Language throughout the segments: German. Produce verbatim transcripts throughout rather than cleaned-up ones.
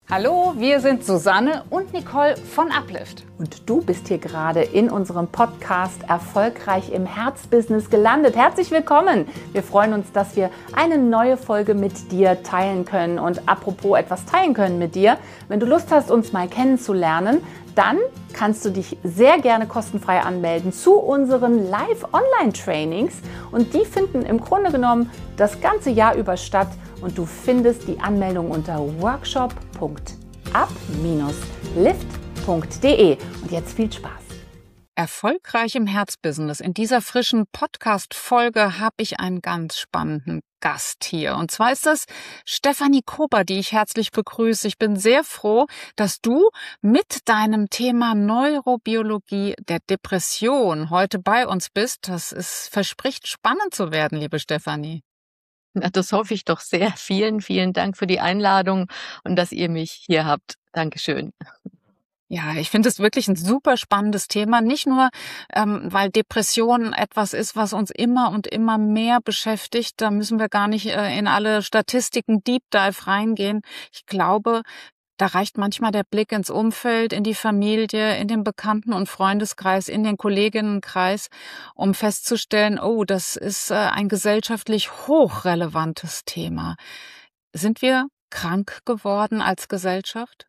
Hallo, wir sind Susanne und Nicole von Uplift. Und du bist hier gerade in unserem Podcast Erfolgreich im Herzbusiness gelandet. Herzlich willkommen! Wir freuen uns, dass wir eine neue Folge mit dir teilen können. Und apropos etwas teilen können mit dir, wenn du Lust hast, uns mal kennenzulernen, dann kannst du dich sehr gerne kostenfrei anmelden zu unseren Live-Online-Trainings. Und die finden im Grunde genommen das ganze Jahr über statt. Und du findest die Anmeldung unter workshop punkt up lift punkt de. Und jetzt viel Spaß. Erfolgreich im Herzbusiness. In dieser frischen Podcast-Folge habe ich einen ganz spannenden Gast hier. Und zwar ist das Stefanie Kober, die ich herzlich begrüße. Ich bin sehr froh, dass du mit deinem Thema Neurobiologie der Depression heute bei uns bist. Das ist, verspricht spannend zu werden, liebe Stefanie. Na, das hoffe ich doch sehr. Vielen, vielen Dank für die Einladung und dass ihr mich hier habt. Dankeschön. Ja, ich finde es wirklich ein super spannendes Thema. Nicht nur, ähm, weil Depression etwas ist, was uns immer und immer mehr beschäftigt. Da müssen wir gar nicht äh, in alle Statistiken Deep Dive reingehen. Ich glaube, da reicht manchmal der Blick ins Umfeld, in die Familie, in den Bekannten- und Freundeskreis, in den Kolleginnenkreis, um festzustellen, oh, das ist äh, ein gesellschaftlich hochrelevantes Thema. Sind wir krank geworden als Gesellschaft?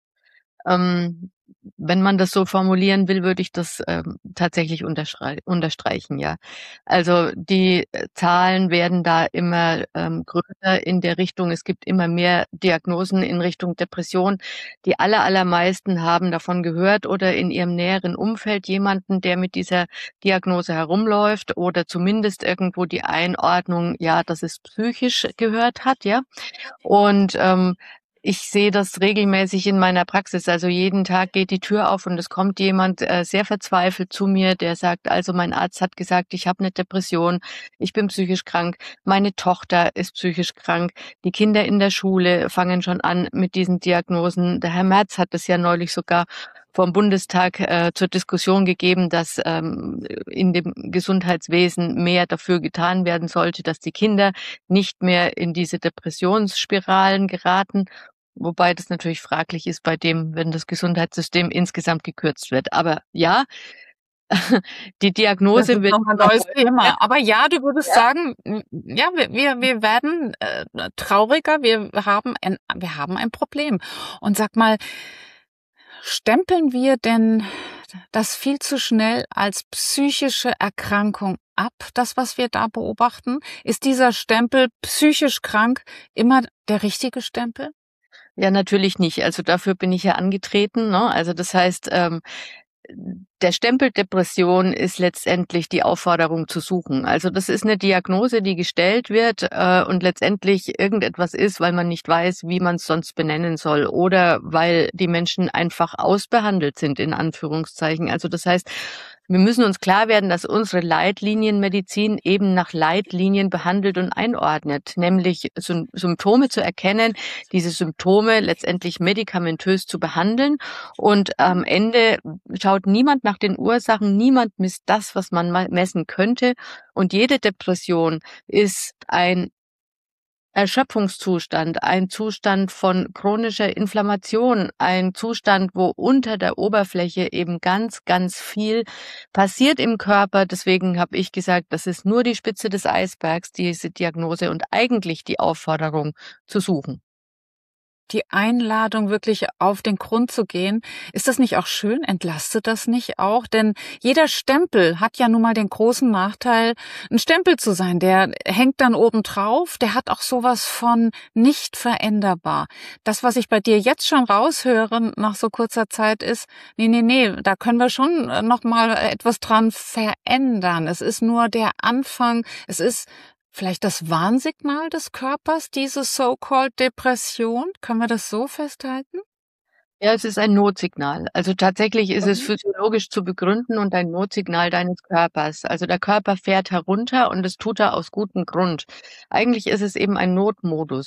Ähm, wenn man das so formulieren will, würde ich das ähm, tatsächlich unterstrei- unterstreichen, ja. Also die äh, Zahlen werden da immer ähm, größer in der Richtung. Es gibt immer mehr Diagnosen in Richtung Depression. Die aller, allermeisten haben davon gehört oder in ihrem näheren Umfeld jemanden, der mit dieser Diagnose herumläuft oder zumindest irgendwo die Einordnung, ja, dass es psychisch gehört hat, ja. Und ähm, ich sehe das regelmäßig in meiner Praxis. Also jeden Tag geht die Tür auf und es kommt jemand äh, sehr verzweifelt zu mir, der sagt, also mein Arzt hat gesagt, ich habe eine Depression, ich bin psychisch krank, meine Tochter ist psychisch krank, die Kinder in der Schule fangen schon an mit diesen Diagnosen. Der Herr Merz hat es ja neulich sogar vom Bundestag äh, zur Diskussion gegeben, dass ähm, in dem Gesundheitswesen mehr dafür getan werden sollte, dass die Kinder nicht mehr in diese Depressionsspiralen geraten. Wobei das natürlich fraglich ist bei dem, wenn das Gesundheitssystem insgesamt gekürzt wird. Aber ja, die Diagnose Das ist wird noch ein neues Thema. Aber ja, du würdest Ja. sagen, ja, wir, wir, wir werden äh, trauriger, wir haben ein, wir haben ein Problem. Und sag mal, stempeln wir denn das viel zu schnell als psychische Erkrankung ab, das, was wir da beobachten? Ist dieser Stempel psychisch krank immer der richtige Stempel? Ja, natürlich nicht. Also dafür bin ich ja angetreten, ne? Also das heißt, ähm, der Stempel Depression ist letztendlich die Aufforderung zu suchen. Also das ist eine Diagnose, die gestellt wird äh, und letztendlich irgendetwas ist, weil man nicht weiß, wie man es sonst benennen soll oder weil die Menschen einfach ausbehandelt sind, in Anführungszeichen. Also das heißt, wir müssen uns klar werden, dass unsere Leitlinienmedizin eben nach Leitlinien behandelt und einordnet, nämlich Sym- Symptome zu erkennen, diese Symptome letztendlich medikamentös zu behandeln. Und am Ende schaut niemand nach den Ursachen, niemand misst das, was man mal messen könnte. Und jede Depression ist ein Erschöpfungszustand, ein Zustand von chronischer Inflammation, ein Zustand, wo unter der Oberfläche eben ganz, ganz viel passiert im Körper. Deswegen habe ich gesagt, das ist nur die Spitze des Eisbergs, diese Diagnose und eigentlich die Aufforderung zu suchen. Die Einladung, wirklich auf den Grund zu gehen. Ist das nicht auch schön? Entlastet das nicht auch? Denn jeder Stempel hat ja nun mal den großen Nachteil, ein Stempel zu sein. Der hängt dann oben drauf. Der hat auch sowas von nicht veränderbar. Das, was ich bei dir jetzt schon raushöre nach so kurzer Zeit ist, nee, nee, nee, da können wir schon noch mal etwas dran verändern. Es ist nur der Anfang. Es ist vielleicht das Warnsignal des Körpers, diese so-called Depression? Können wir das so festhalten? Ja, es ist ein Notsignal. Also tatsächlich ist es Mhm. physiologisch zu begründen und ein Notsignal deines Körpers. Also der Körper fährt herunter und das tut er aus gutem Grund. Eigentlich ist es eben ein Notmodus.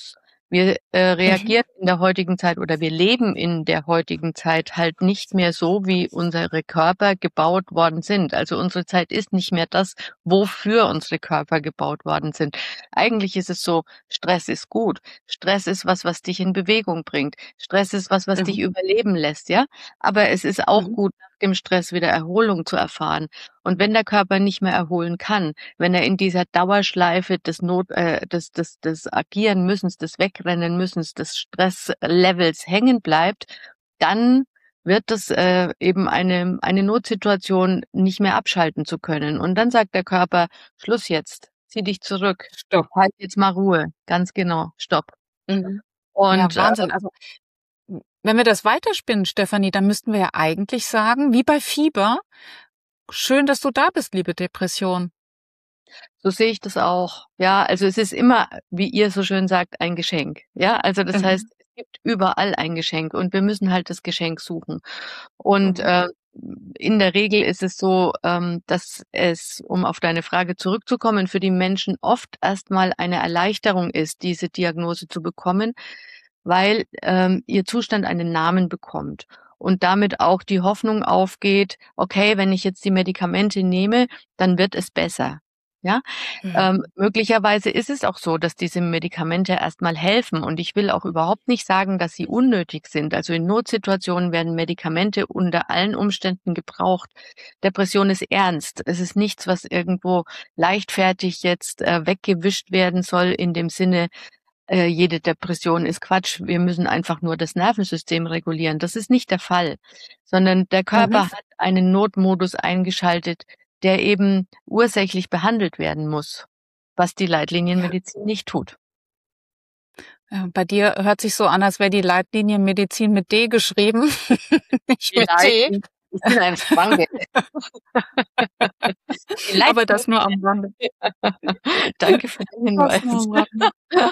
Wir äh, Mhm. reagieren in der heutigen Zeit oder wir leben in der heutigen Zeit halt nicht mehr so, wie unsere Körper gebaut worden sind. Also unsere Zeit ist nicht mehr das, wofür unsere Körper gebaut worden sind. Eigentlich ist es so, Stress ist gut. Stress ist was, was dich in Bewegung bringt. Stress ist was, was dich Mhm. überleben lässt, ja. Aber es ist auch Mhm. gut, nach dem Stress wieder Erholung zu erfahren. Und wenn der Körper nicht mehr erholen kann, wenn er in dieser Dauerschleife des Not, äh, des, des, des Agieren müssens, des Wegrennen müssens, des Stresslevels hängen bleibt, dann wird das äh, eben eine, eine Notsituation, nicht mehr abschalten zu können. Und dann sagt der Körper, Schluss jetzt, zieh dich zurück, Stopp. halt jetzt mal Ruhe, ganz genau, stopp. Mhm. Ja, Und äh, Wahnsinn. Also, w wenn wir das weiterspinnen, Stefanie, dann müssten wir ja eigentlich sagen, wie bei Fieber: „Schön, dass du da bist, liebe Depression.“ so sehe ich das auch. Ja, also es ist immer, wie ihr so schön sagt, ein Geschenk. Ja, also das heißt, Mhm. es gibt überall ein Geschenk und wir müssen halt das Geschenk suchen. Und Mhm. äh, in der Regel ist es so, ähm, dass es, um auf deine Frage zurückzukommen, für die Menschen oft erstmal eine Erleichterung ist, diese Diagnose zu bekommen, weil ähm, ihr Zustand einen Namen bekommt und damit auch die Hoffnung aufgeht, okay, wenn ich jetzt die Medikamente nehme, dann wird es besser. Ja, Mhm. ähm, möglicherweise ist es auch so, dass diese Medikamente erstmal helfen und ich will auch überhaupt nicht sagen, dass sie unnötig sind. Also in Notsituationen werden Medikamente unter allen Umständen gebraucht. Depression ist ernst. Es ist nichts, was irgendwo leichtfertig jetzt äh, weggewischt werden soll in dem Sinne, äh, jede Depression ist Quatsch. Wir müssen einfach nur das Nervensystem regulieren. Das ist nicht der Fall, sondern der Mhm. Körper hat einen Notmodus eingeschaltet, der eben ursächlich behandelt werden muss, was die Ja. Leitlinienmedizin nicht tut. Ja, bei dir hört sich so an, als wäre die Leitlinienmedizin mit D geschrieben, nicht mit T. Vielleicht, ich bin ein Schwanke. Die Aber das nur Leitlinie. am Rande. Danke für den Das nur Hinweis. am Rande.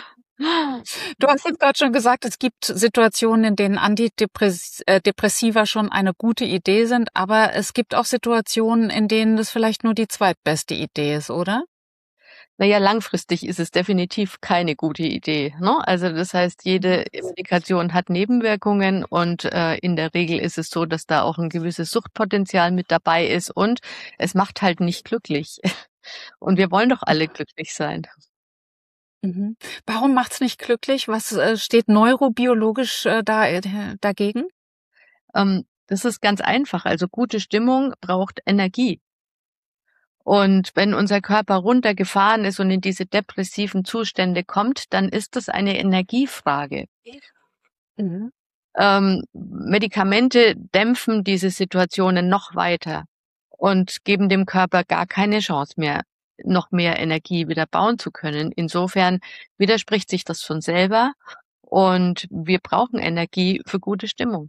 Du hast jetzt gerade schon gesagt, es gibt Situationen, in denen Antidepress äh, Depressiva schon eine gute Idee sind, aber es gibt auch Situationen, in denen das vielleicht nur die zweitbeste Idee ist, oder? Na ja, langfristig ist es definitiv keine gute Idee, ne? Also, das heißt, jede Medikation hat Nebenwirkungen und, äh, in der Regel ist es so, dass da auch 'n gewisses Suchtpotenzial mit dabei ist und es macht halt nicht glücklich. Und wir wollen doch alle glücklich sein. Mhm. Warum macht's nicht glücklich? Was, äh, steht neurobiologisch, äh, da äh, dagegen? Ähm, das ist ganz einfach. Also, gute Stimmung braucht Energie. Und wenn unser Körper runtergefahren ist und in diese depressiven Zustände kommt, dann ist das eine Energiefrage. Mhm. Ähm, Medikamente dämpfen diese Situationen noch weiter und geben dem Körper gar keine Chance mehr, noch mehr Energie wieder bauen zu können. Insofern widerspricht sich das von selber und wir brauchen Energie für gute Stimmung.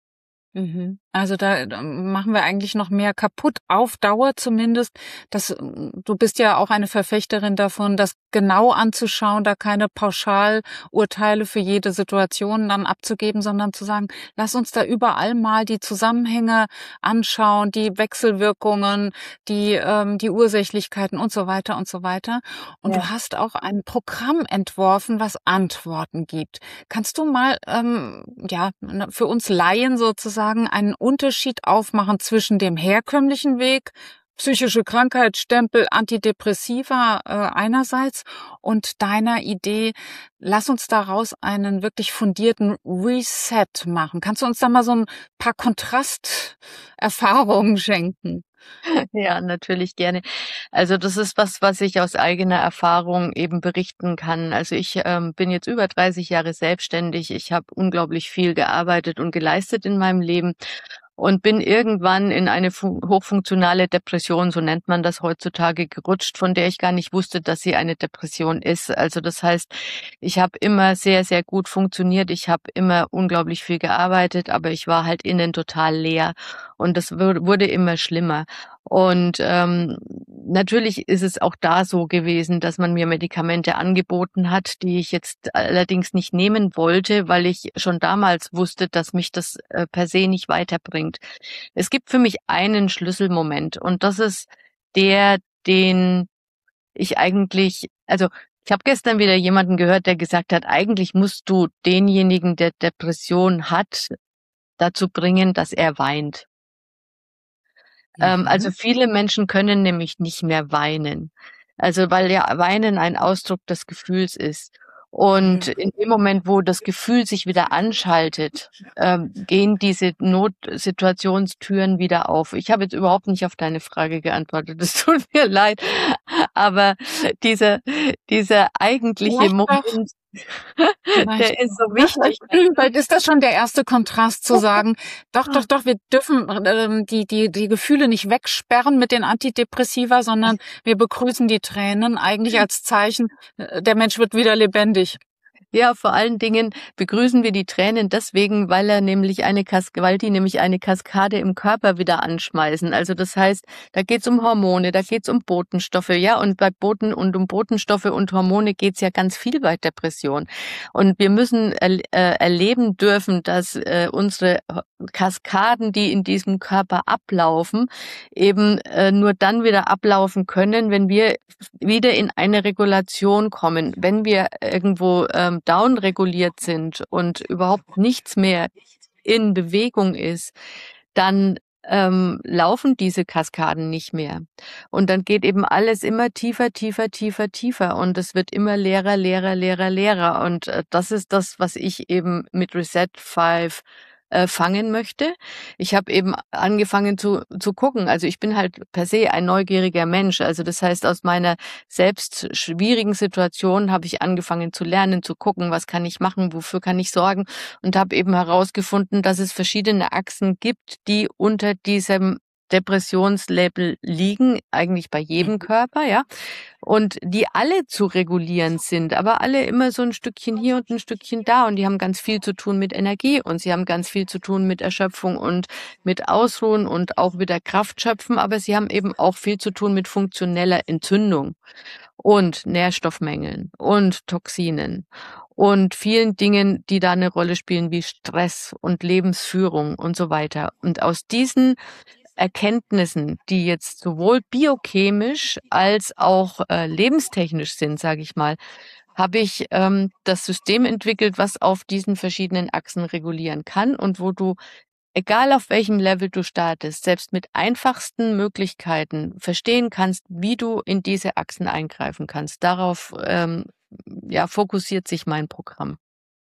Mhm. Also da da machen wir eigentlich noch mehr kaputt, auf Dauer zumindest. Das hm, du bist ja auch eine Verfechterin davon, das genau anzuschauen, da keine Pauschalurteile für jede Situation dann abzugeben, sondern zu sagen: „Lass uns da überall mal die Zusammenhänge anschauen, die Wechselwirkungen, die ähm, die Ursächlichkeiten und so weiter und so weiter.“ Und Ja. du hast auch ein Programm entworfen, was Antworten gibt. Kannst du mal, ähm, ja, ne, für uns Laien sozusagen einen Unterschied aufmachen zwischen dem herkömmlichen Weg, psychische Krankheit, Stempel, Antidepressiva, äh, einerseits und deiner Idee, lass uns daraus einen wirklich fundierten Reset machen. Kannst du uns da mal so ein paar Kontrasterfahrungen schenken? Ja, natürlich gerne. Also das ist was, was ich aus eigener Erfahrung eben berichten kann. Also ich ähm, bin jetzt über dreißig Jahre selbstständig. Ich habe unglaublich viel gearbeitet und geleistet in meinem Leben und bin irgendwann in eine fu hochfunktionale Depression, so nennt man das heutzutage, gerutscht, von der ich gar nicht wusste, dass sie eine Depression ist. Also das heißt, ich habe immer sehr, sehr gut funktioniert. Ich habe immer unglaublich viel gearbeitet, aber ich war halt innen total leer und das wur wurde immer schlimmer. Und ähm, natürlich ist es auch da so gewesen, dass man mir Medikamente angeboten hat, die ich jetzt allerdings nicht nehmen wollte, weil ich schon damals wusste, dass mich das äh, per se nicht weiterbringt. Es gibt für mich einen Schlüsselmoment und das ist der, den ich eigentlich, also Ich habe gestern wieder jemanden gehört, der gesagt hat, eigentlich musst du denjenigen, der Depression hat, dazu bringen, dass er weint. Ähm, also Mhm. viele Menschen können nämlich nicht mehr weinen. Also weil ja Weinen ein Ausdruck des Gefühls ist. Und Mhm. in dem Moment, wo das Gefühl sich wieder anschaltet, ähm, gehen diese Notsituationstüren wieder auf. Ich habe jetzt überhaupt nicht auf deine Frage geantwortet. Es tut mir leid. Aber dieser, dieser eigentliche Vielleicht doch. Moment, Vielleicht. der ist so wichtig. Vielleicht ist das schon der erste Kontrast zu sagen, doch, doch, doch, wir dürfen ähm, die, die, die Gefühle nicht wegsperren mit den Antidepressiva, sondern wir begrüßen die Tränen eigentlich als Zeichen, äh, der Mensch wird wieder lebendig. Ja, vor allen Dingen begrüßen wir die Tränen deswegen, weil er nämlich eine Kas weil die nämlich eine Kaskade im Körper wieder anschmeißen. Also das heißt, da geht's um Hormone, da geht's um Botenstoffe, ja, und bei Boten und um Botenstoffe und Hormone geht's ja ganz viel bei Depression. Und wir müssen er, äh, erleben dürfen, dass äh, unsere Kaskaden, die in diesem Körper ablaufen, eben äh, nur dann wieder ablaufen können, wenn wir wieder in eine Regulation kommen, wenn wir irgendwo ähm, downreguliert sind und überhaupt nichts mehr in Bewegung ist, dann ähm, laufen diese Kaskaden nicht mehr. Und dann geht eben alles immer tiefer, tiefer, tiefer, tiefer und es wird immer leerer, leerer, leerer, leerer. Und äh, das ist das, was ich eben mit Reset fünf äh, fangen möchte. Ich habe eben angefangen zu zu gucken. Also ich bin halt per se ein neugieriger Mensch. Also das heißt, aus meiner selbst schwierigen Situation habe ich angefangen zu lernen, zu gucken, was kann ich machen, wofür kann ich sorgen und habe eben herausgefunden, dass es verschiedene Achsen gibt, die unter diesem Depressionslabel liegen, eigentlich bei jedem Körper, ja, und die alle zu regulieren sind, aber alle immer so ein Stückchen hier und ein Stückchen da und die haben ganz viel zu tun mit Energie und sie haben ganz viel zu tun mit Erschöpfung und mit Ausruhen und auch wieder Kraft schöpfen, aber sie haben eben auch viel zu tun mit funktioneller Entzündung und Nährstoffmängeln und Toxinen und vielen Dingen, die da eine Rolle spielen, wie Stress und Lebensführung und so weiter. Und aus diesen Erkenntnissen, die jetzt sowohl biochemisch als auch äh, lebenstechnisch sind, sage ich mal, habe ich ähm, das System entwickelt, was auf diesen verschiedenen Achsen regulieren kann und wo du, egal auf welchem Level du startest, selbst mit einfachsten Möglichkeiten verstehen kannst, wie du in diese Achsen eingreifen kannst. Darauf ähm, ja, fokussiert sich mein Programm.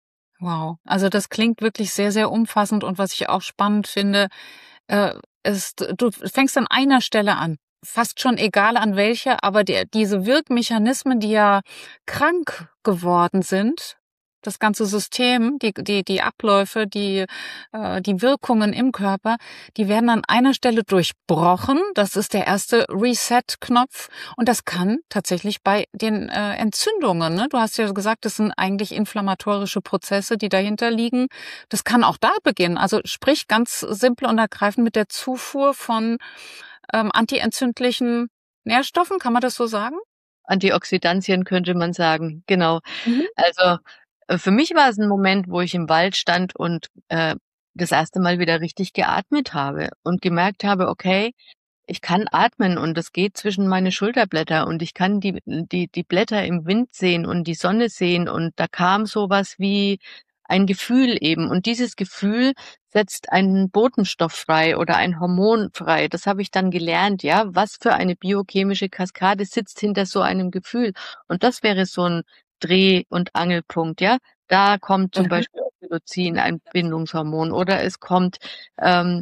Wow. Also das klingt wirklich sehr, sehr umfassend und was ich auch spannend finde, äh, ist, du fängst an einer Stelle an. Fast schon egal an welche, aber der, diese Wirkmechanismen, die ja krank geworden sind, das ganze System, die, die, die Abläufe, die, äh, die Wirkungen im Körper, die werden an einer Stelle durchbrochen. Das ist der erste Reset-Knopf. Und das kann tatsächlich bei den äh, Entzündungen, ne? Du hast ja gesagt, das sind eigentlich inflammatorische Prozesse, die dahinter liegen. Das kann auch da beginnen. Also sprich ganz simpel und ergreifend mit der Zufuhr von ähm, antientzündlichen Nährstoffen. Kann man das so sagen? Antioxidantien könnte man sagen, genau. Mhm. Also äh, für mich war es ein Moment, wo ich im Wald stand und äh, das erste Mal wieder richtig geatmet habe und gemerkt habe, okay, ich kann atmen und das geht zwischen meine Schulterblätter und ich kann die, die, die Blätter im Wind sehen und die Sonne sehen und da kam sowas wie ein Gefühl eben und dieses Gefühl setzt einen Botenstoff frei oder ein Hormon frei. Das habe ich dann gelernt, ja. Was für eine biochemische Kaskade sitzt hinter so einem Gefühl? Und das wäre so ein Dreh- und Angelpunkt, ja. Da kommt zum Mhm. Beispiel Oxytocin, ein Bindungshormon, oder es kommt ähm,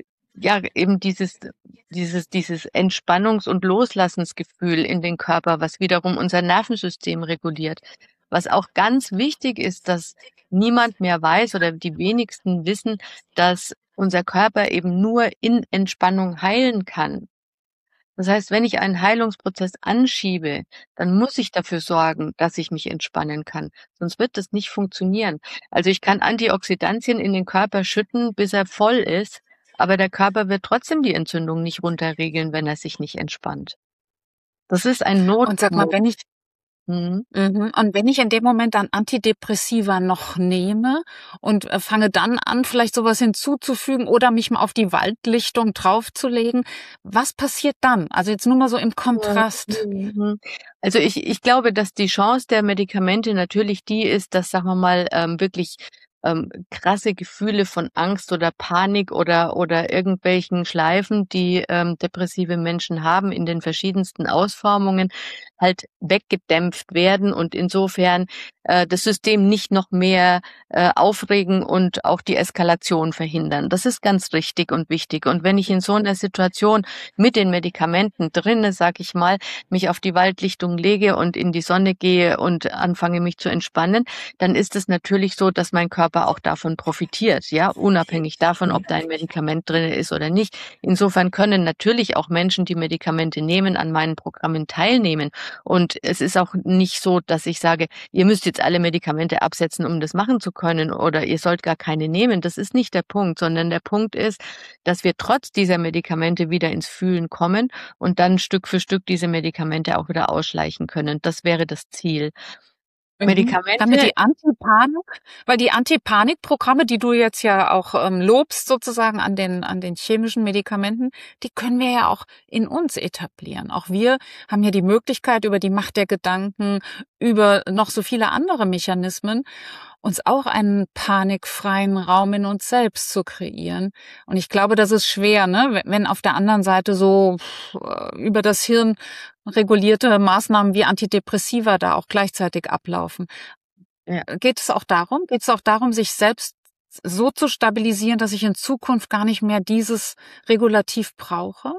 ja eben dieses dieses dieses Entspannungs- und Loslassensgefühl in den Körper, was wiederum unser Nervensystem reguliert. Was auch ganz wichtig ist, dass niemand mehr weiß oder die wenigsten wissen, dass unser Körper eben nur in Entspannung heilen kann. Das heißt, wenn ich einen Heilungsprozess anschiebe, dann muss ich dafür sorgen, dass ich mich entspannen kann. Sonst wird das nicht funktionieren. Also ich kann Antioxidantien in den Körper schütten, bis er voll ist, aber der Körper wird trotzdem die Entzündung nicht runterregeln, wenn er sich nicht entspannt. Das ist ein Und sag mal, Notmodus. wenn ich Mhm. Mhm. Und wenn ich in dem Moment dann Antidepressiva noch nehme und äh, fange dann an, vielleicht sowas hinzuzufügen oder mich mal auf die Waldlichtung draufzulegen, was passiert dann? Also jetzt nur mal so im Kontrast. Mhm. Also ich ich glaube, dass die Chance der Medikamente natürlich die ist, dass, sagen wir mal, ähm, wirklich, ähm, krasse Gefühle von Angst oder Panik oder oder irgendwelchen Schleifen, die, ähm, depressive Menschen haben in den verschiedensten Ausformungen, halt weggedämpft werden und insofern, äh, das System nicht noch mehr, äh, aufregen und auch die Eskalation verhindern. Das ist ganz richtig und wichtig. Und wenn ich in so einer Situation mit den Medikamenten drinne, sage ich mal, mich auf die Waldlichtung lege und in die Sonne gehe und anfange, mich zu entspannen, dann ist es natürlich so, dass mein Körper auch davon profitiert, ja, unabhängig davon, ob da ein Medikament drinne ist oder nicht. Insofern können natürlich auch Menschen, die Medikamente nehmen, an meinen Programmen teilnehmen. Und es ist auch nicht so, dass ich sage, ihr müsst jetzt alle Medikamente absetzen, um das machen zu können, oder ihr sollt gar keine nehmen. Das ist nicht der Punkt, sondern der Punkt ist, dass wir trotz dieser Medikamente wieder ins Fühlen kommen und dann Stück für Stück diese Medikamente auch wieder ausschleichen können. Das wäre das Ziel. Mhm. Damit Medikamente die Antipanik, weil die Antipanikprogramme, die du jetzt ja auch ähm, lobst sozusagen an den an den chemischen Medikamenten, die können wir ja auch in uns etablieren. Auch wir haben ja die Möglichkeit über die Macht der Gedanken, über noch so viele andere Mechanismen, uns auch einen panikfreien Raum in uns selbst zu kreieren. Und ich glaube, das ist schwer, ne? Wenn auf der anderen Seite so pff, über das Hirn regulierte Maßnahmen wie Antidepressiva da auch gleichzeitig ablaufen. ja. Geht es auch darum? Geht es auch darum, sich selbst so zu stabilisieren, dass ich in Zukunft gar nicht mehr dieses Regulativ brauche?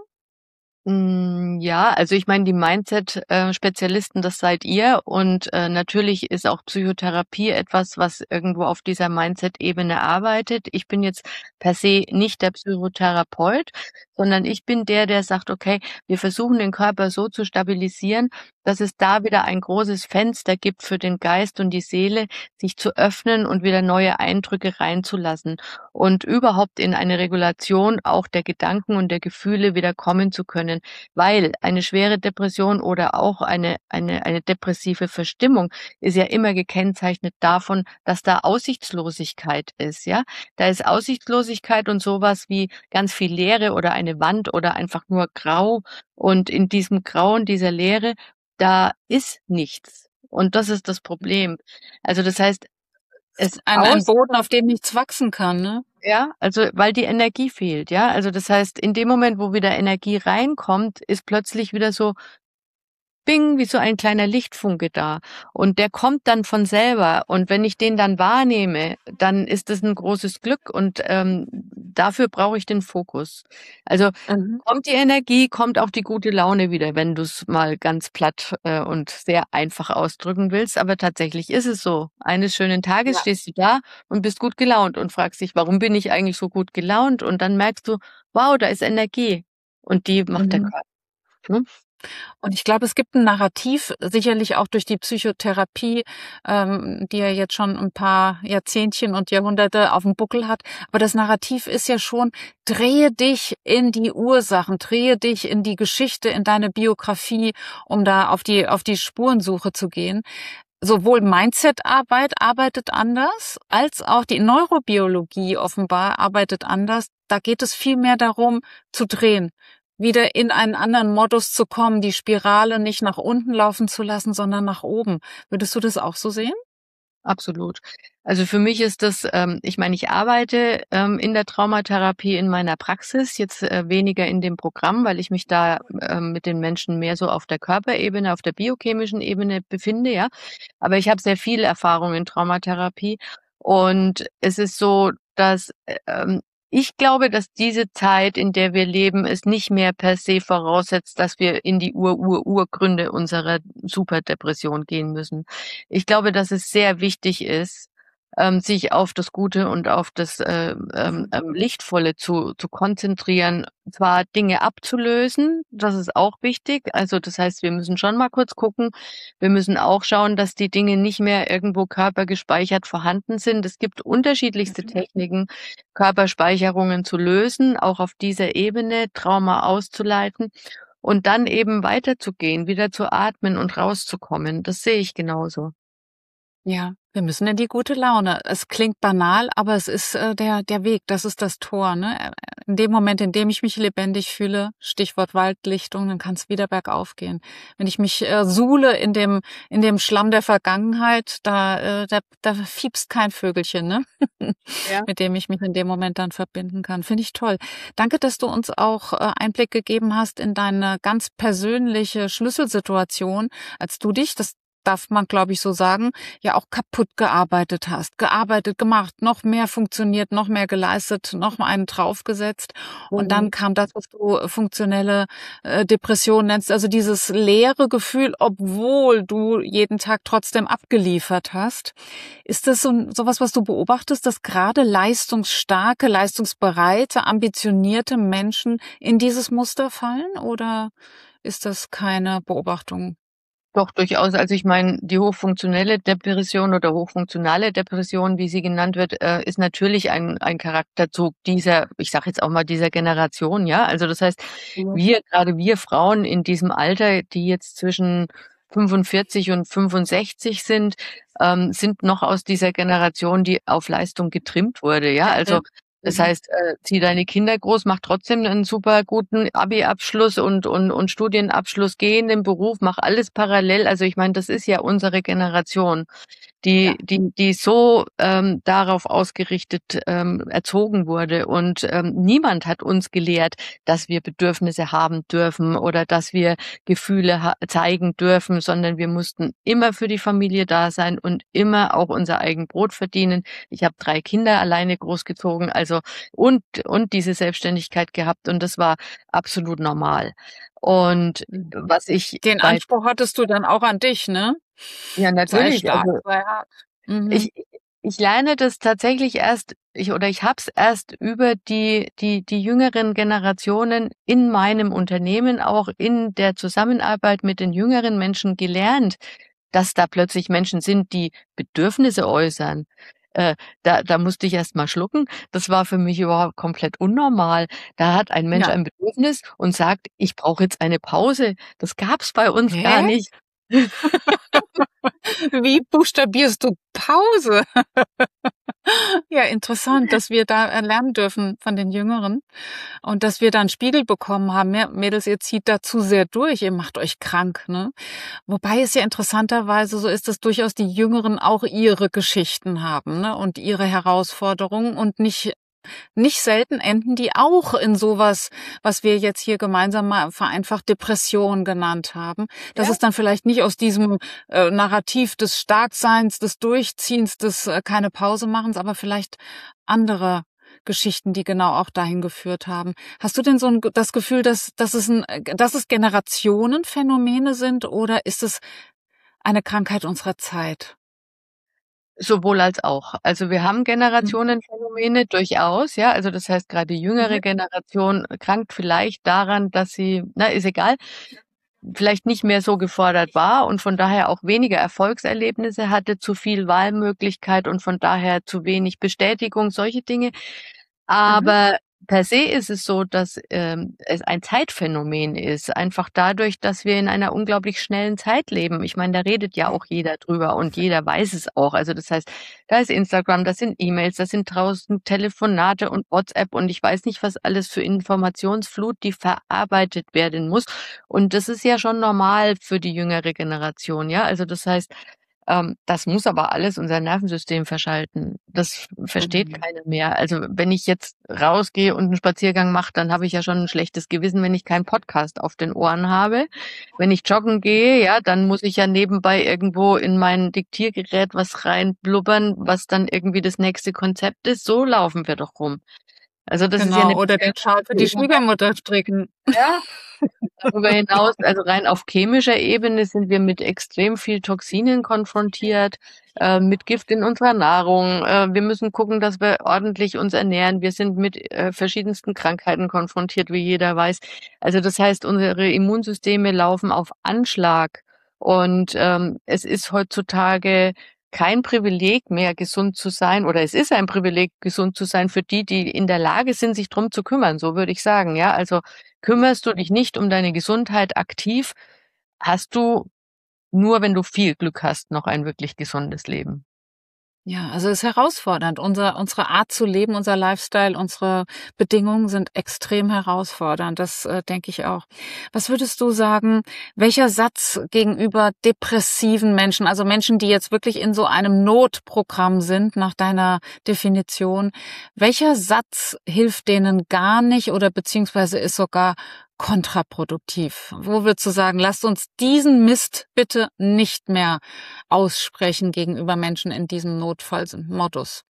Hm, ja, also ich meine, die Mindset äh, Spezialisten, das seid ihr und, äh, natürlich ist auch Psychotherapie etwas, was irgendwo auf dieser Mindset-Ebene arbeitet. Ich bin jetzt per se nicht der Psychotherapeut, sondern ich bin der, der sagt: „Okay, wir versuchen den Körper so zu stabilisieren, dass es da wieder ein großes Fenster gibt für den Geist und die Seele, sich zu öffnen und wieder neue Eindrücke reinzulassen und überhaupt in eine Regulation auch der Gedanken und der Gefühle wieder kommen zu können.“ Weil eine schwere Depression oder auch eine eine eine depressive Verstimmung ist ja immer gekennzeichnet davon, dass da Aussichtslosigkeit ist, ja? Da ist Aussichtslosigkeit und sowas wie ganz viel Leere oder eine Wand oder einfach nur grau und in diesem Grauen, dieser Leere, da ist nichts. Und das ist das Problem. Also, das heißt, es Ein, ein aus Boden, auf dem nichts wachsen kann, ne? ja, also, weil die Energie fehlt, ja? Also, das heißt, in dem Moment, wo wieder Energie reinkommt, ist plötzlich wieder so bing, wie so ein kleiner Lichtfunke da. Und der kommt dann von selber. Und wenn ich den dann wahrnehme, dann ist das ein großes Glück und, ähm, dafür brauche ich den Fokus. Also, Mhm. kommt die Energie, kommt auch die gute Laune wieder, wenn du's mal ganz platt, äh, und sehr einfach ausdrücken willst. Aber tatsächlich ist es so. Eines schönen Tages Ja. stehst du da und bist gut gelaunt und fragst dich: „Warum bin ich eigentlich so gut gelaunt?“ Und dann merkst du: „Wow, da ist Energie.“ Und die macht der Mhm. Körper, ne? Und ich glaube, es gibt ein Narrativ, sicherlich auch durch die Psychotherapie, ähm, die ja jetzt schon ein paar Jahrzehntchen und Jahrhunderte auf dem Buckel hat. Aber das Narrativ ist ja schon: Drehe dich in die Ursachen, drehe dich in die Geschichte, in deine Biografie, um da auf die auf die Spurensuche zu gehen. Sowohl Mindset-Arbeit arbeitet anders, als auch die Neurobiologie offenbar arbeitet anders. Da geht es viel mehr darum, zu drehen, wieder in einen anderen Modus zu kommen, die Spirale nicht nach unten laufen zu lassen, sondern nach oben. Würdest du das auch so sehen? Absolut. Also für mich ist das, ähm ich meine, ich arbeite, ähm, in der Traumatherapie in meiner Praxis, jetzt, äh, weniger in dem Programm, weil ich mich da, ähm, mit den Menschen mehr so auf der Körperebene, auf der biochemischen Ebene befinde, ja. Aber ich habe sehr viel Erfahrung in Traumatherapie und es ist so, dass, äh, ähm ich glaube, dass diese Zeit, in der wir leben, es nicht mehr per se voraussetzt, dass wir in die Ur-Ur-Urgründe unserer Superdepression gehen müssen. Ich glaube, dass es sehr wichtig ist, ähm, sich auf das Gute und auf das, äh, ähm, ähm, Lichtvolle zu zu konzentrieren, zwar Dinge abzulösen, das ist auch wichtig. Also, das heißt, wir müssen schon mal kurz gucken. Wir müssen auch schauen, dass die Dinge nicht mehr irgendwo körpergespeichert vorhanden sind. Es gibt unterschiedlichste Techniken, Körperspeicherungen zu lösen, auch auf dieser Ebene Trauma auszuleiten. und dann eben weiterzugehen, wieder zu atmen und rauszukommen. Das sehe ich genauso. Ja, wir müssen in die gute Laune. Es klingt banal, aber es ist äh, der der Weg, das ist das Tor, ne? Äh, In dem Moment, in dem ich mich lebendig fühle, Stichwort Waldlichtung, dann kann es wieder bergauf gehen. Wenn ich mich äh, suhle in dem in dem Schlamm der Vergangenheit, da äh, da da fiepst kein Vögelchen, ne? Ja. Mit dem ich mich in dem Moment dann verbinden kann. Finde ich toll. Danke, dass du uns auch äh, Einblick gegeben hast in deine ganz persönliche Schlüsselsituation, als du dich, das darf man, glaube ich, so sagen, ja auch kaputt gearbeitet hast. Gearbeitet, gemacht, noch mehr funktioniert, noch mehr geleistet, noch mal einen draufgesetzt. Und dann Mhm. kam das, was du funktionelle äh, Depression nennst, also dieses leere Gefühl, obwohl du jeden Tag trotzdem abgeliefert hast. Ist das so sowas, was du beobachtest, dass gerade leistungsstarke, leistungsbereite, ambitionierte Menschen in dieses Muster fallen? Oder ist das keine Beobachtung? Doch, durchaus. Also ich meine, die hochfunktionelle Depression oder hochfunktionale Depression, wie sie genannt wird, äh, ist natürlich ein ein Charakterzug dieser, ich sage jetzt auch mal, dieser Generation, ja? Also das heißt, Mhm. wir, gerade wir Frauen in diesem Alter, die jetzt zwischen fünfundvierzig und fünfundsechzig sind, ähm, sind noch aus dieser Generation, die auf Leistung getrimmt wurde, ja? Also das Mhm. heißt, äh, zieh deine Kinder groß, mach trotzdem einen super guten Abi-Abschluss und und und Studienabschluss, geh in den Beruf, mach alles parallel. Also ich meine, das ist ja unsere Generation, Ja. die die die so ähm, darauf ausgerichtet ähm, erzogen wurde. Und ähm, niemand hat uns gelehrt, dass wir Bedürfnisse haben dürfen oder dass wir Gefühle ha zeigen dürfen, sondern wir mussten immer für die Familie da sein und immer auch unser eigen Brot verdienen. Ich habe drei Kinder alleine großgezogen, also und und diese Selbstständigkeit gehabt, und das war absolut normal. Und Mhm. was ich Den bei Anspruch hattest du dann auch an dich, ne? ja, Sei natürlich, stark, also sei hart. Mhm. ich ich lerne das tatsächlich erst, ich oder ich habe es erst über die die die jüngeren Generationen in meinem Unternehmen, auch in der Zusammenarbeit mit den jüngeren Menschen gelernt, dass da plötzlich Menschen sind, die Bedürfnisse äußern. Äh, da da musste ich erst mal schlucken. Das war für mich überhaupt komplett unnormal. Da hat ein Mensch Ja. ein Bedürfnis und sagt: „Ich brauche jetzt eine Pause." Das gab's bei uns gar Hä? nicht. Wie buchstabierst du Pause? Ja, interessant, dass wir da äh, lernen dürfen von den Jüngeren und dass wir da 'n Spiegel bekommen haben: „Ja, Mädels, ihr zieht da zu sehr durch, ihr macht euch krank", ne? Wobei es ja interessanterweise so ist, dass durchaus die Jüngeren auch ihre Geschichten haben, ne, und ihre Herausforderungen und nicht nicht selten enden die auch in sowas, was wir jetzt hier gemeinsam mal vereinfacht Depression genannt haben. Dass Ja. es dann vielleicht nicht aus diesem äh, Narrativ des Starkseins, des Durchziehens, des äh, keine Pause machens, aber vielleicht andere Geschichten, die genau auch dahin geführt haben. Hast du denn so 'n das Gefühl, dass dass es 'n äh, dass es Generationenphänomene sind oder ist es eine Krankheit unserer Zeit? Sowohl als auch. Also, wir haben Mhm. Generationenphänomene durchaus, ja. Also, das heißt, grade die Mhm. jüngere Generation krankt vielleicht daran, dass sie, na, ist egal, vielleicht nicht mehr so gefordert war und von daher auch weniger Erfolgserlebnisse hatte, zu viel Wahlmöglichkeit und von daher zu wenig Bestätigung, solche Dinge. Mhm. Aber per se ist es so, dass ähm, es ein Zeitphänomen ist, einfach dadurch, dass wir in einer unglaublich schnellen Zeit leben. Ich meine, da redet ja auch jeder drüber und jeder weiß es auch. Also das heißt, da ist Instagram, das sind E-Mails, das sind draußen Telefonate und WhatsApp und ich weiß nicht, was alles für Informationsflut, die verarbeitet werden muss. Und das ist ja schon normal für die jüngere Generation, ja. Also das heißt, ähm, das muss aber alles unser Nervensystem verschalten. Das versteht Mhm. keiner mehr. Also, wenn ich jetzt rausgehe und 'n Spaziergang mache, dann habe ich ja schon 'n schlechtes Gewissen, wenn ich keinen Podcast auf den Ohren habe. Wenn ich joggen gehe, ja, dann muss ich ja nebenbei irgendwo in mein Diktiergerät was reinblubbern, was dann irgendwie das nächste Konzept ist. So laufen wir doch rum. Also, das ist ja 'ne Genau, oder den Schal für die Schwiegermutter stricken. ja. Darüber hinaus, also rein auf chemischer Ebene sind wir mit extrem viel Toxinen konfrontiert, äh, mit Gift in unserer Nahrung. Äh, wir müssen gucken, dass wir ordentlich uns ernähren. Wir sind mit äh, verschiedensten Krankheiten konfrontiert, wie jeder weiß. Also das heißt, unsere Immunsysteme laufen auf Anschlag und ähm, es ist heutzutage kein Privileg mehr, gesund zu sein, oder es ist ein Privileg, gesund zu sein für die, die in der Lage sind, sich drum zu kümmern, so würde ich sagen, ja. Also Kümmerst du dich nicht um deine Gesundheit aktiv, hast du nur, wenn du viel Glück hast, noch ein wirklich gesundes Leben. Ja, also es ist herausfordernd. Unser, unsere Art zu leben, unser Lifestyle, unsere Bedingungen sind extrem herausfordernd. Das äh, denke ich auch. Was würdest du sagen, welcher Satz gegenüber depressiven Menschen, also Menschen, die jetzt wirklich in so einem Notprogramm sind, nach deiner Definition, welcher Satz hilft denen gar nicht oder beziehungsweise ist sogar kontraproduktiv? Wo würdest du sagen, lasst uns diesen Mist bitte nicht mehr aussprechen gegenüber Menschen in diesem Notfallmodus?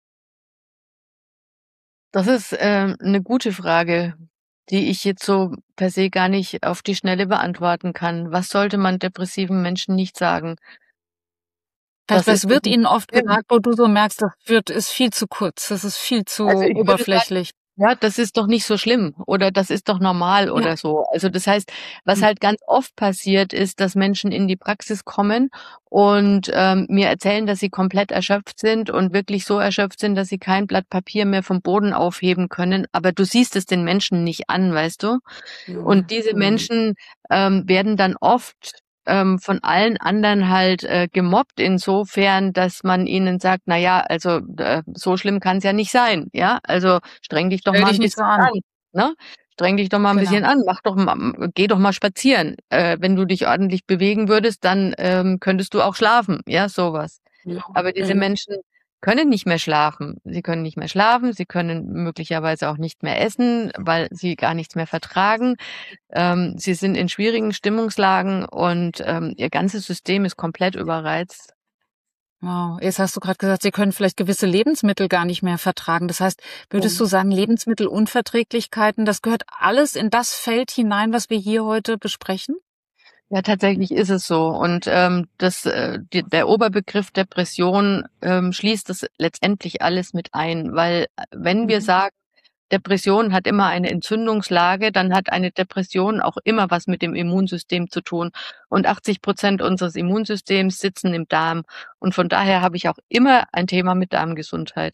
Das ist äh, eine gute Frage, die ich jetzt so per se gar nicht auf die Schnelle beantworten kann. Was sollte man depressiven Menschen nicht sagen? Vielleicht, Das weil ist es doch wird nicht ihnen oft schlimm. gesagt, wo du so merkst, das wird ist viel zu kurz, das ist viel zu Also, ich würde sagen, oberflächlich. ja, das ist doch nicht so schlimm oder das ist doch normal Ja. oder so. Also, das heißt, was Mhm. halt ganz oft passiert, ist, dass Menschen in die Praxis kommen und, ähm, mir erzählen, dass sie komplett erschöpft sind und wirklich so erschöpft sind, dass sie kein Blatt Papier mehr vom Boden aufheben können, aber du siehst es den Menschen nicht an, weißt du? Und Mhm. diese Mhm. Menschen, ähm, werden dann oft, ähm, von allen anderen halt, äh, gemobbt insofern, dass man ihnen sagt: „Na ja, also, äh, so schlimm kann's ja nicht sein, ja? Also, streng dich doch Stell mal dich 'n nicht so bisschen an. an, ne? Streng dich doch mal 'n Genau. bisschen an, mach doch ma m geh doch mal spazieren. Äh, wenn du dich ordentlich bewegen würdest, dann, ähm, könntest du auch schlafen“, ja, so was. Ja. Aber diese Mhm. Menschen können nicht mehr schlafen. Sie können nicht mehr schlafen, sie können möglicherweise auch nicht mehr essen, weil sie gar nichts mehr vertragen. Ähm, sie sind in schwierigen Stimmungslagen und, ähm, ihr ganzes System ist komplett überreizt. Wow. Jetzt hast du grad gesagt, sie können vielleicht gewisse Lebensmittel gar nicht mehr vertragen. Das heißt, würdest Mhm. du sagen, Lebensmittelunverträglichkeiten, das gehört alles in das Feld hinein, was wir hier heute besprechen? Ja, tatsächlich ist es so. Und, ähm, das äh, die der Oberbegriff Depression, ähm, schließt das letztendlich alles mit ein, weil, äh, wenn wir Mhm. sagen, Depression hat immer eine Entzündungslage, dann hat eine Depression auch immer was mit dem Immunsystem zu tun. Und achtzig Prozent unseres Immunsystems sitzen im Darm. Und von daher habe ich auch immer ein Thema mit Darmgesundheit.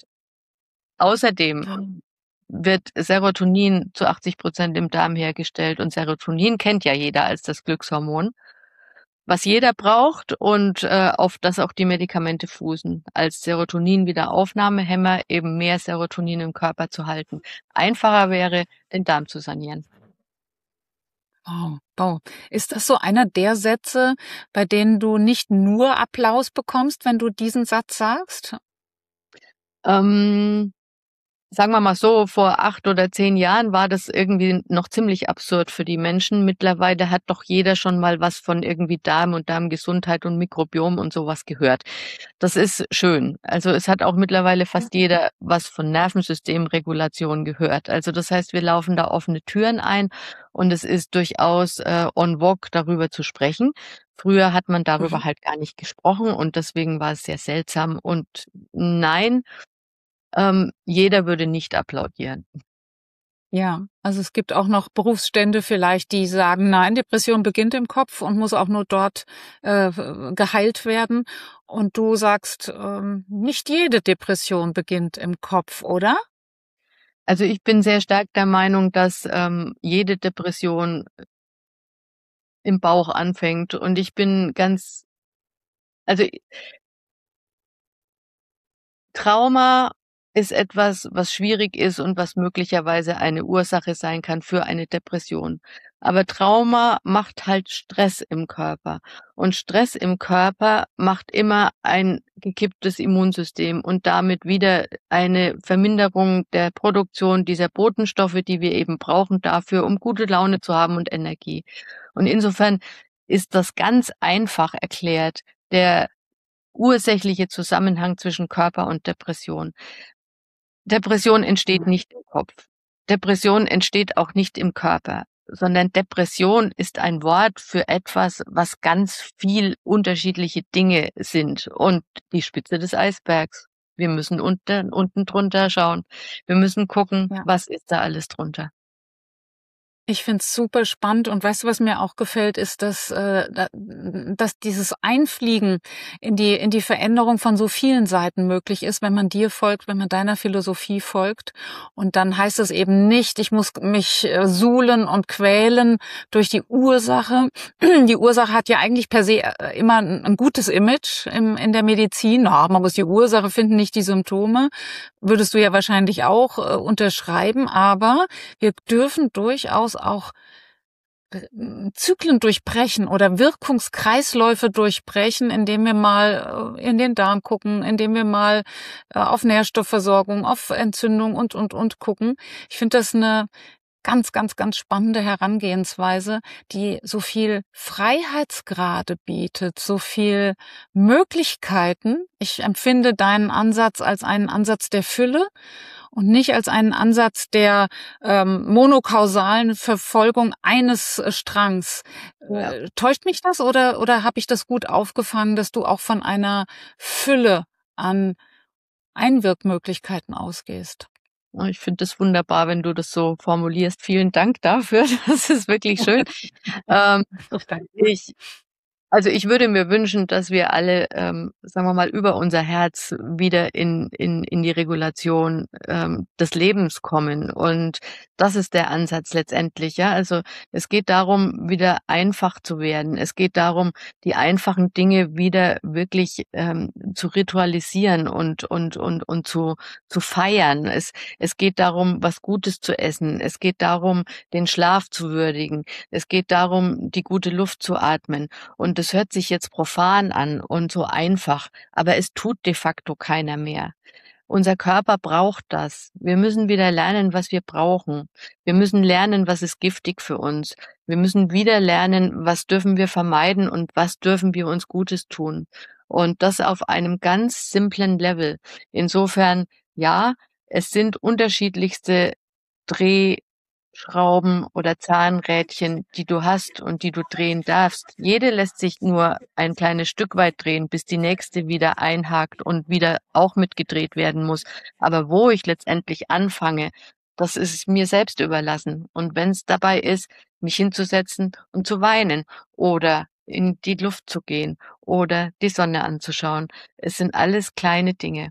Außerdem Mhm. wird Serotonin zu achtzig Prozent im Darm hergestellt und Serotonin kennt ja jeder als das Glückshormon, was jeder braucht und, äh, auf das auch die Medikamente fußen, als Serotonin-Wiederaufnahmehemmer eben mehr Serotonin im Körper zu halten. Einfacher wäre, den Darm zu sanieren. Wow, wow. Ist das so einer der Sätze, bei denen du nicht nur Applaus bekommst, wenn du diesen Satz sagst? Ähm, sagen wir mal so, vor acht oder zehn Jahren war das irgendwie noch ziemlich absurd für die Menschen. Mittlerweile hat doch jeder schon mal was von irgendwie Darm und Darmgesundheit und Mikrobiom und so was gehört. Das ist schön. Also, es hat auch mittlerweile fast jeder was von Nervensystemregulation gehört. Also, das heißt, wir laufen da offene Türen ein und es ist durchaus, äh, en vogue, darüber zu sprechen. Früher hat man Mhm. darüber halt gar nicht gesprochen und deswegen war es sehr seltsam. Und nein, ähm, jeder würde nicht applaudieren. Ja, also es gibt auch noch Berufsstände vielleicht, die sagen: „Nein, Depression beginnt im Kopf und muss auch nur dort, äh, geheilt werden.“ Und du sagst, ähm, nicht jede Depression beginnt im Kopf, oder? Also, ich bin sehr stark der Meinung, dass, ähm, jede Depression im Bauch anfängt und ich bin ganz also Trauma ist etwas, was schwierig ist und was möglicherweise eine Ursache sein kann für eine Depression. Aber Trauma macht halt Stress im Körper. Und Stress im Körper macht immer ein gekipptes Immunsystem und damit wieder eine Verminderung der Produktion dieser Botenstoffe, die wir eben brauchen dafür, um gute Laune zu haben und Energie. Und insofern ist das ganz einfach erklärt. Der ursächliche Zusammenhang zwischen Körper und Depression. Depression entsteht Mhm. nicht im Kopf. Depression entsteht auch nicht im Körper, sondern Depression ist ein Wort für etwas, was ganz viel unterschiedliche Dinge sind und die Spitze des Eisbergs. Wir müssen unten unten drunter schauen. Wir müssen gucken, Ja. was ist da alles drunter. Ich find's super spannend und weißt du, was mir auch gefällt, ist, dass, äh, da- dass dieses Einfliegen in die, in die Veränderung von so vielen Seiten möglich ist, wenn man dir folgt, wenn man deiner Philosophie folgt. Und dann heißt es eben nicht, ich muss mich äh, suhlen und quälen durch die Ursache. Die Ursache hat ja eigentlich per se äh, immer ein, ein gutes Image im, in der Medizin. Na, man muss die Ursache finden, nicht die Symptome. Würdest du ja wahrscheinlich auch äh, unterschreiben, aber wir dürfen durchaus auch Zyklen durchbrechen oder Wirkungskreisläufe durchbrechen, indem wir mal äh, in den Darm gucken, indem wir mal äh, auf Nährstoffversorgung, auf Entzündung und, und, und gucken. Ich finde das eine ganz, ganz, ganz spannende Herangehensweise, die so viel Freiheitsgrade bietet, so viel Möglichkeiten. Ich empfinde deinen Ansatz als einen Ansatz der Fülle und nicht als einen Ansatz der ähm, monokausalen Verfolgung eines äh, Strangs. Ja. Äh, täuscht mich das oder, oder habe ich das gut aufgefangen, dass du auch von einer Fülle an Einwirkmöglichkeiten ausgehst? Oh, ich finde es wunderbar, wenn du das so formulierst. Vielen Dank dafür. Das ist wirklich schön. ähm, ich, also ich würde mir wünschen, dass wir alle, ähm, sagen wir mal, über unser Herz wieder in, in, in die Regulation ähm, des Lebens kommen. Und das ist der Ansatz letztendlich, ja. Also es geht darum, wieder einfach zu werden. Es geht darum, die einfachen Dinge wieder wirklich ähm, zu ritualisieren und, und, und, und zu, zu feiern. Es, es geht darum, was Gutes zu essen. Es geht darum, den Schlaf zu würdigen. Es geht darum, die gute Luft zu atmen. Und das hört sich jetzt profan an und so einfach, aber es tut de facto keiner mehr. Unser Körper braucht das. Wir müssen wieder lernen, was wir brauchen. Wir müssen lernen, was ist giftig für uns. Wir müssen wieder lernen, was dürfen wir vermeiden und was dürfen wir uns Gutes tun. Und das auf einem ganz simplen Level. Insofern, ja, es sind unterschiedlichste Dreh Schrauben oder Zahnrädchen, die du hast und die du drehen darfst. Jede lässt sich nur ein kleines Stück weit drehen, bis die nächste wieder einhakt und wieder auch mitgedreht werden muss. Aber wo ich letztendlich anfange, das ist mir selbst überlassen. Und wenn es dabei ist, mich hinzusetzen und zu weinen oder in die Luft zu gehen oder die Sonne anzuschauen, es sind alles kleine Dinge.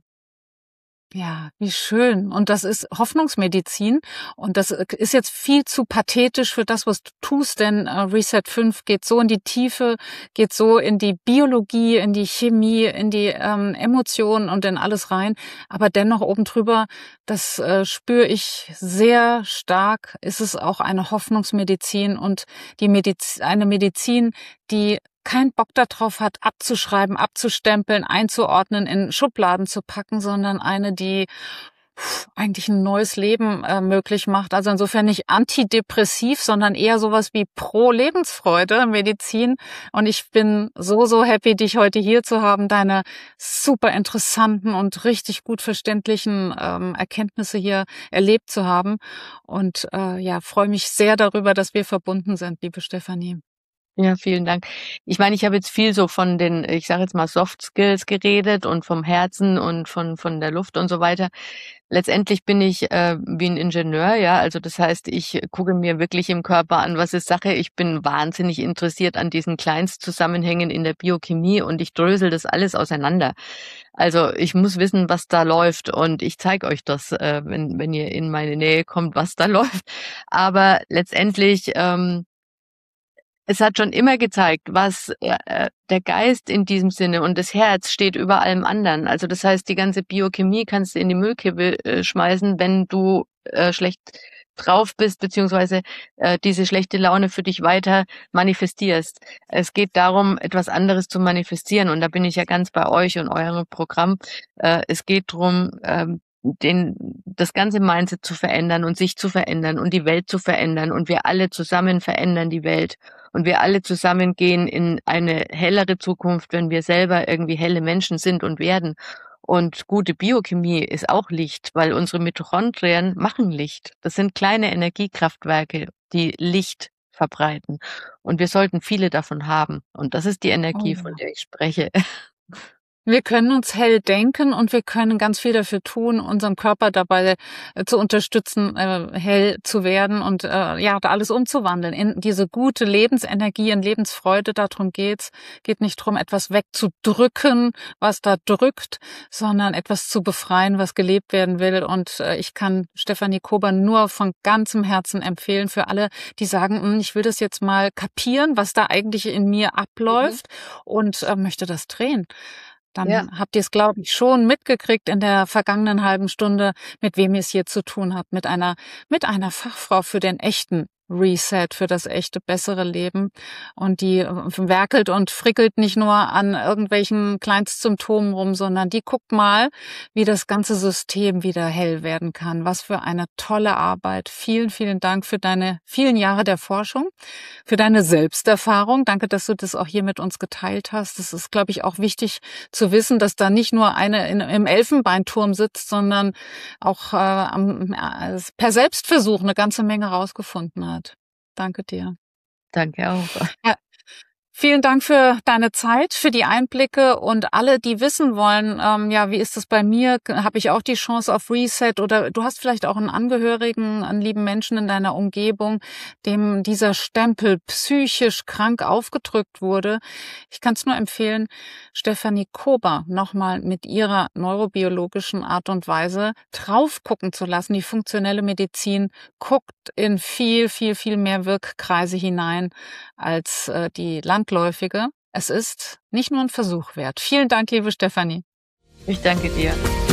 Ja, wie schön. Und das ist Hoffnungsmedizin. Und das ist jetzt viel zu pathetisch für das, was du tust, denn äh, Reset fünf geht so in die Tiefe, geht so in die Biologie, in die Chemie, in die ähm, Emotionen und in alles rein. Aber dennoch oben drüber, das äh, spüre ich sehr stark, ist es auch eine Hoffnungsmedizin und die Mediz eine Medizin, die keinen Bock darauf hat, abzuschreiben, abzustempeln, einzuordnen, in Schubladen zu packen, sondern eine, die pff, eigentlich ein neues Leben äh, möglich macht. Also insofern nicht antidepressiv, sondern eher sowas wie Pro-Lebensfreude, Medizin. Und ich bin so, so happy, dich heute hier zu haben, deine super interessanten und richtig gut verständlichen ähm, Erkenntnisse hier erlebt zu haben. Und äh, ja, freue mich sehr darüber, dass wir verbunden sind, liebe Stefanie. Ja, vielen Dank. Ich meine, ich habe jetzt viel so von den, ich sage jetzt mal Soft Skills geredet und vom Herzen und von von der Luft und so weiter. Letztendlich bin ich äh, wie ein Ingenieur, ja, also das heißt, ich gucke mir wirklich im Körper an, was ist Sache. Ich bin wahnsinnig interessiert an diesen Kleinstzusammenhängen in der Biochemie und ich drösel das alles auseinander. Also ich muss wissen, was da läuft und ich zeige euch das, äh, wenn wenn ihr in meine Nähe kommt, was da läuft. Aber letztendlich ähm, es hat schon immer gezeigt, was äh, der Geist in diesem Sinne und das Herz steht über allem anderen. Also das heißt, die ganze Biochemie kannst du in die Müllkippe äh, schmeißen, wenn du äh, schlecht drauf bist, beziehungsweise äh, diese schlechte Laune für dich weiter manifestierst. Es geht darum, etwas anderes zu manifestieren und da bin ich ja ganz bei euch und eurem Programm. Äh, es geht drum, ähm, den, das ganze Mindset zu verändern und sich zu verändern und die Welt zu verändern und wir alle zusammen verändern die Welt und wir alle zusammen gehen in eine hellere Zukunft, wenn wir selber irgendwie helle Menschen sind und werden. Und gute Biochemie ist auch Licht, weil unsere Mitochondrien machen Licht. Das sind kleine Energiekraftwerke, die Licht verbreiten. Und wir sollten viele davon haben. Und das ist die Energie, Oh. von der ich spreche. Wir können uns hell denken und wir können ganz viel dafür tun, unseren Körper dabei äh, zu unterstützen, äh, hell zu werden und äh, ja, da alles umzuwandeln in diese gute Lebensenergie, in Lebensfreude. Darum geht's. Geht nicht darum, etwas wegzudrücken, was da drückt, sondern etwas zu befreien, was gelebt werden will. Und äh, ich kann Stefanie Kober nur von ganzem Herzen empfehlen für alle, die sagen, hm, ich will das jetzt mal kapieren, was da eigentlich in mir abläuft mhm. und äh, möchte das drehen. Dann ja. habt ihr es, glaube ich, schon mitgekriegt in der vergangenen halben Stunde, mit wem ihr es hier zu tun habt. Mit einer, mit einer Fachfrau für den echten Reset, für das echte, bessere Leben. Und die werkelt und frickelt nicht nur an irgendwelchen Kleinstsymptomen rum, sondern die guckt mal, wie das ganze System wieder hell werden kann. Was für eine tolle Arbeit. Vielen, vielen Dank für deine vielen Jahre der Forschung, für deine Selbsterfahrung. Danke, dass du das auch hier mit uns geteilt hast. Das ist, glaube ich, auch wichtig zu wissen, dass da nicht nur eine in, im Elfenbeinturm sitzt, sondern auch äh, am, äh, per Selbstversuch eine ganze Menge rausgefunden hat. Danke dir. Danke auch. Ja. Vielen Dank für deine Zeit, für die Einblicke und alle, die wissen wollen, ähm, ja, wie ist das bei mir? Habe ich auch die Chance auf Reset? Oder du hast vielleicht auch einen Angehörigen, einen lieben Menschen in deiner Umgebung, dem dieser Stempel psychisch krank aufgedrückt wurde. Ich kann es nur empfehlen, Stefanie Kober nochmal mit ihrer neurobiologischen Art und Weise drauf gucken zu lassen. Die funktionelle Medizin guckt in viel, viel, viel mehr Wirkkreise hinein als äh, die Land Landläufige. Es ist nicht nur ein Versuch wert. Vielen Dank, liebe Stefanie. Ich danke dir.